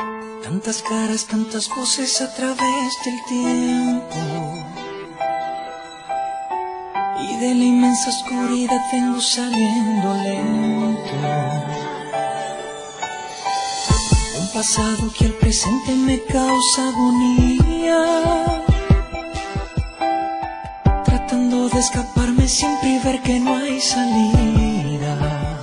Tantas caras, tantas voces a través del tiempo, y de la inmensa oscuridad vengo saliendo lento. Un pasado que al presente me causa agonía, tratando de escaparme siempre y ver que no hay salida.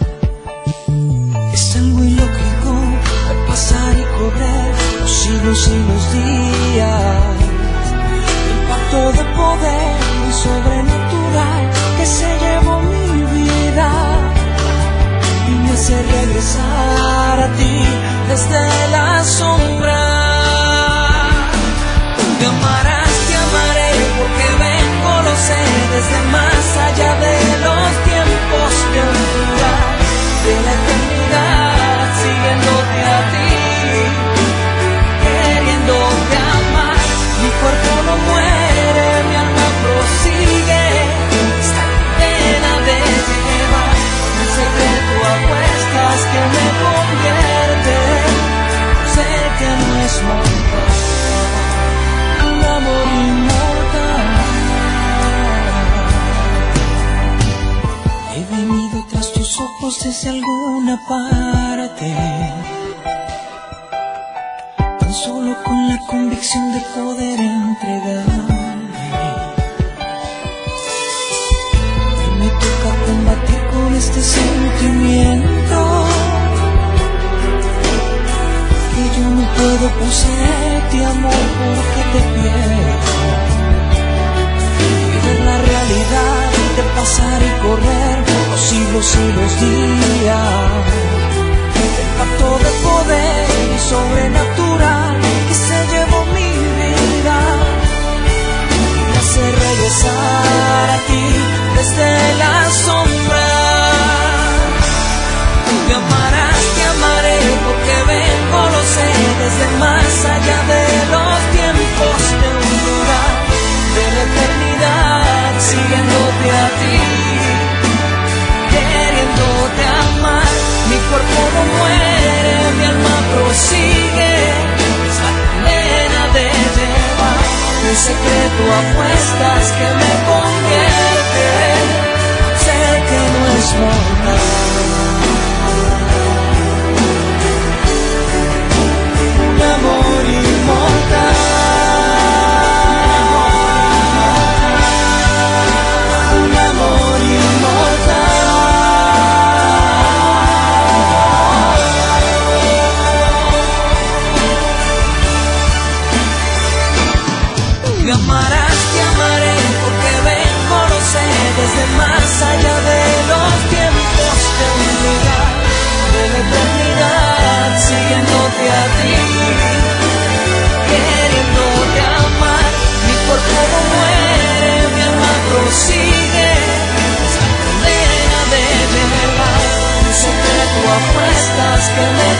Es algo ilógico al pasar y correr los siglos y los días. El pacto de poder sobrenatural que se llevó mi vida y me hace regresar a ti desde la sombra. Te amarás, te amaré porque vengo, lo sé, desde más allá de los tiempos de un lugar de la eternidad, siguiéndote a ti, queriéndote amar. Mi cuerpo no muere, mi alma prosigue, esta cadena de llevar un secreto a cuestas que me convierte en ser que no es mortal, un amor inmortal. He venido tras tus ojos desde alguna parte, tan solo con la convicción de poder entregarme. Y me toca combatir con este sentimiento que yo no puedo poseerte, amor, porque te pierdo. Y ver la realidad de pasar y correr los siglos y los días. El pacto de poder sobrenatural que se llevó mi vida y me hace regresar a ti desde la sombra. Te amarás, te amaré porque vengo, lo sé, desde más allá de los tiempos de un lugar de la eternidad, siguiéndote a ti, queriéndote amar. Mi cuerpo no muere, mi alma prosigue, esta cadena de llevar un secreto a cuestas que me convierte en ser que no es mortal. Un amor inmortal. Un amor inmortal. Te amarás, te amaré porque vengo, lo sé, desde más allá de los tiempos de un lugar de la eternidad, siguiéndote a ti, queriéndote amar. Mi cuerpo no muere, mi alma prosigue, esta cadena de llevar un secreto a cuestas que me